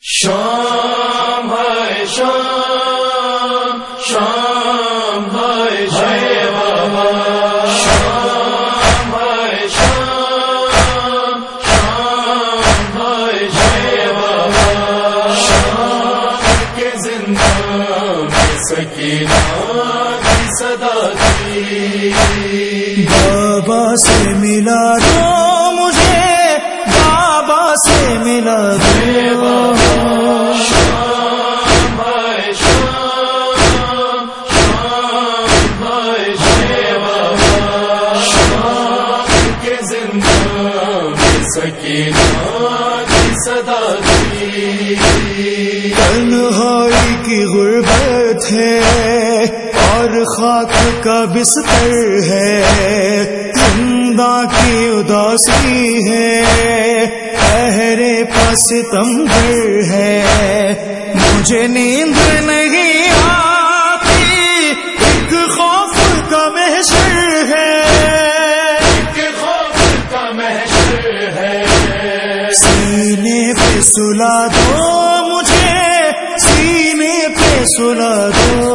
شام ہے شام شام ہے بابا شام ہے شام شام ہے بابا شام کے زندان میں سکینہ کی صدا تھی. بابا سے ملا دو مجھے بابا سے ملا دو شام ہے شام شام ہے بابا شام کے زندان میں سکینہ کی صدا تھی. تنہائی کی غربت ہے اور خاک کا بستر ہے، زندہ کی اداسی ہے، پہرے پاس ستمگر ہے، مجھے نیند نہیں آتی، ایک خوف کا محشر ہے، ایک خوف کا محشر ہے. سینے پہ سلا دو مجھے، سینے پہ سلا دو.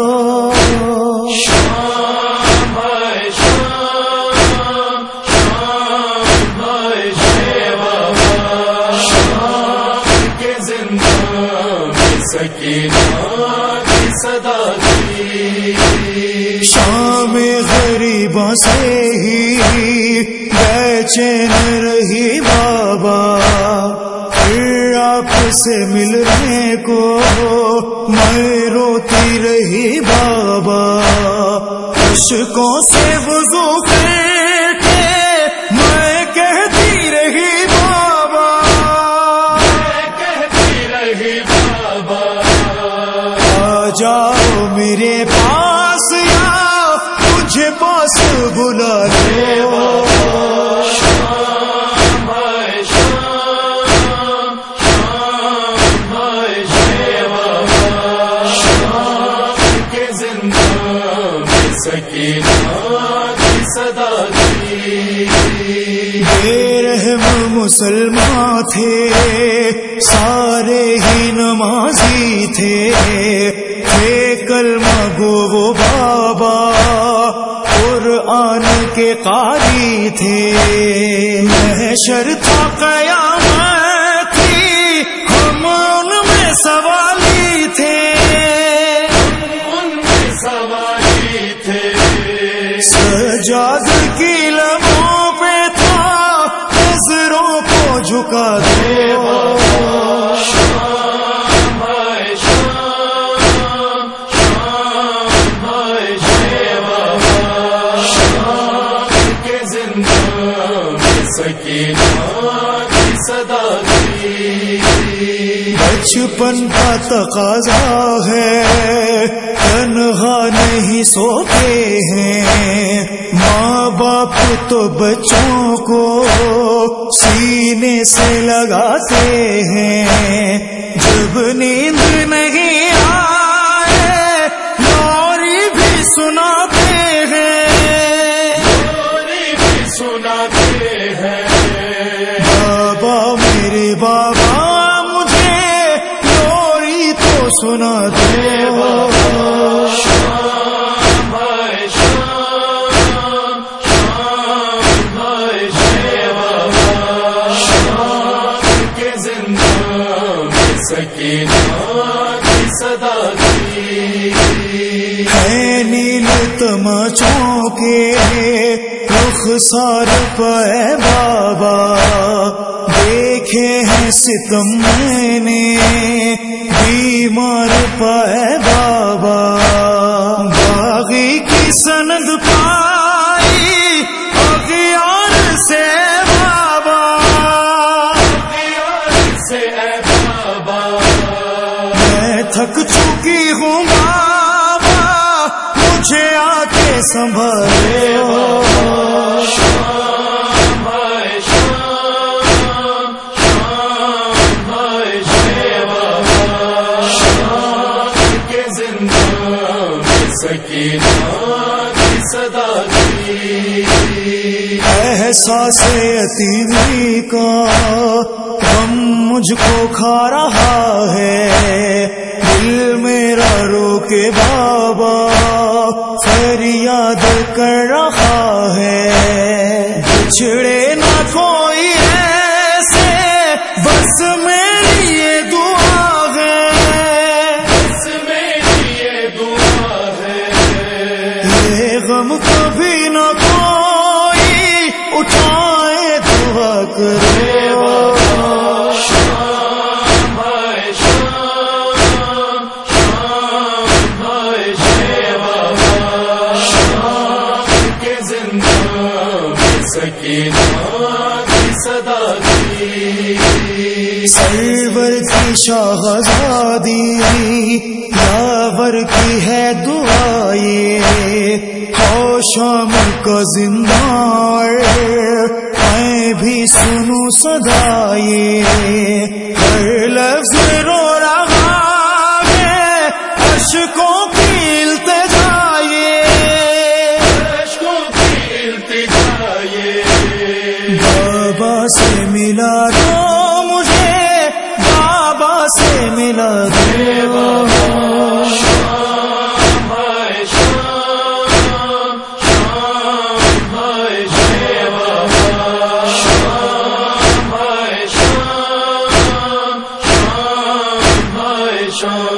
شام ہے شام شام ہے بابا شام کے زندان میں سکینہ کی صدا تھی. شام غریبوں سے ہی بے چین رہی بابا، پھر آپ سے ملنے کو میں روتی رہی بابا، اشکوں سے وضو کر کے میں کہتی رہی بابا، میں کہتی رہی بابا آ جاؤ میرے پاس یا مجھے پاس بلا لو. شام ہے شام شام ہے بابا شام کے زندان میں سکینہ کی صدا تھی. بے رحم مسلمان تھے سارے ہی نمازی تھے کلمہ گو وہ بابا قرآن کے قاری تھے. محشر تھا قیامت تھی ہم ان میں سوالی تھے، ان میں سواری تھے. سجاد کی لبوں پہ تھا نظروں کو جھکا دے. شام ہے شام شام ہے بابا شام کے زندان میں سکینہ کی صدا تھی. بچپن کا تقاضا ہے تنہا نہیں سوتے ہیں، ماں باپ تو بچوں کو سینے سے لگاتے ہیں، جب نیند نہیں آئے لوری بھی سناتے ہیں، لوری بھی سناتے ہیں. بابا میرے بابا مجھے لوری تو سنا دو. شام ہے شام شام ہے بابا شام کے زندان میں سکینہ کی صدا تھی. ہے نیل تمچوں کے رخسار پہ بابا، دیکھے ہیں ستم میں نے بیمار پہ بابا، باغی کی سند پائی اغیار سے بابا، اغیار سے اے بابا میں تھک چکی ہوں بابا مجھے آ کے سنبھالو. شام ہے شام شام ہے بابا شام کے زندان میں سکینہ کی صدا تھی. احساس یتیمی کا غم مجھ کو کھا رہا ہے، دل میرا رو کے بابا فریاد کر رہا ہے، بچھڑے نہ کوئی ایسے بس میری یہ دعا ہے، بس میری یہ دعا ہے، یہ غم کبھی نہ کوئی اٹھائے، دعا کرو سرور کی شاہزادی یاور کی ہے دعائیں، ہو شام کا زندان میں بھی سنوں صدائیں، ہر لفظ رو رہا ہے اشکوں کی التجائیں، اشکوں کی التجائیں، بابا سے ملا دو مجھے، بابا سے ملا دو، شام